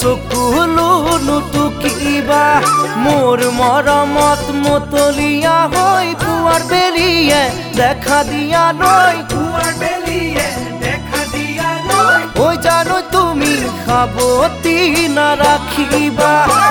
চকুলো নুটুকিবা মোর মৰমত মতলীয়া হৈ পুৱাৰ বেলিয়ে দেখা দিয়া নৈ ঐ জানো তুমি সাৱতি নাৰাখিবা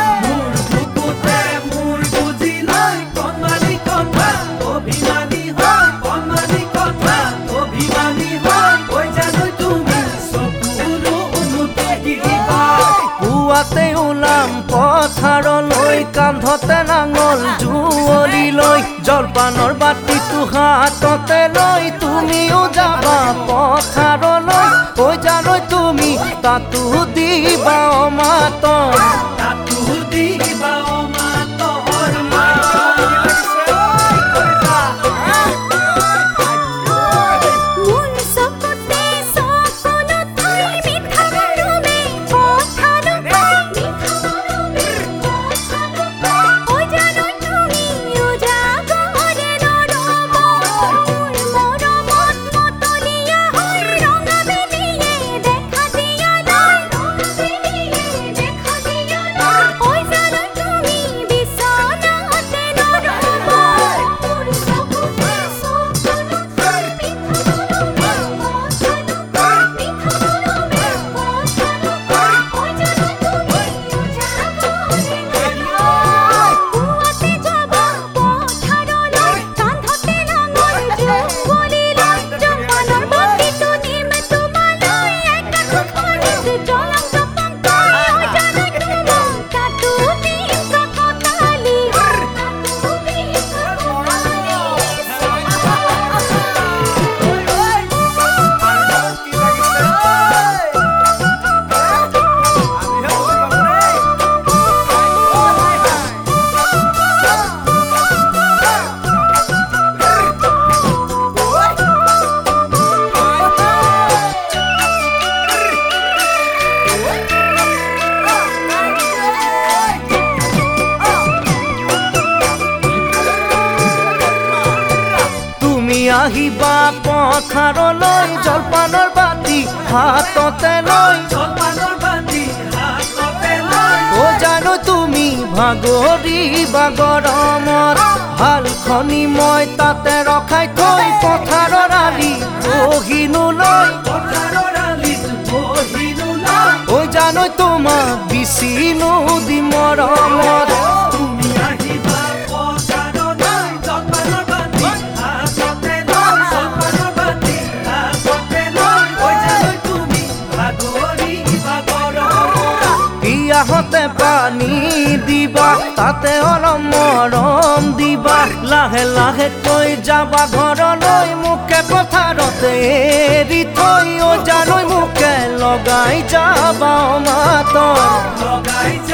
পুৱাতে ওলাম পথাৰলৈ কান্ধতে নাঙল জুৱলি লৈ জলপানৰ বাতিটো হাততে লৈ তুমিও যাবা পথাৰলৈ ঐ জানো তুমি তাতো দিবা অমাতৰ আহিবা পথাৰলৈ জলপানৰ বাতি হাততে লৈ ঐ জানো তুমি ভাগৰিবা গৰমত হালখনি মই তাতে ৰখাই থৈ পথাৰৰ আলি বহিনো লৈ ঐ জানো তোমাক বিচিনো দি মৰমত বিয়াহতে পানী দিবা তাতে অলপ মৰম দিবা লাহে লাহে কৈ যাবা ঘৰলৈ মোকে পথাৰতে এৰি থৈ ঐ জানো মোকে লগাই যাবা মাতৰ